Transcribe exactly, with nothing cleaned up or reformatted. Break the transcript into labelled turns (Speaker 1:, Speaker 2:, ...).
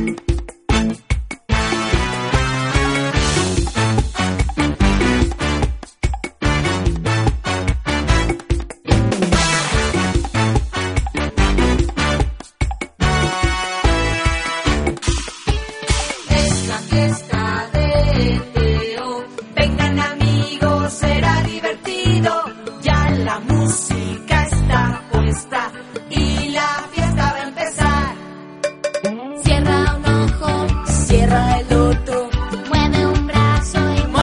Speaker 1: Es la fiesta de Teo, vengan amigos, será divertido.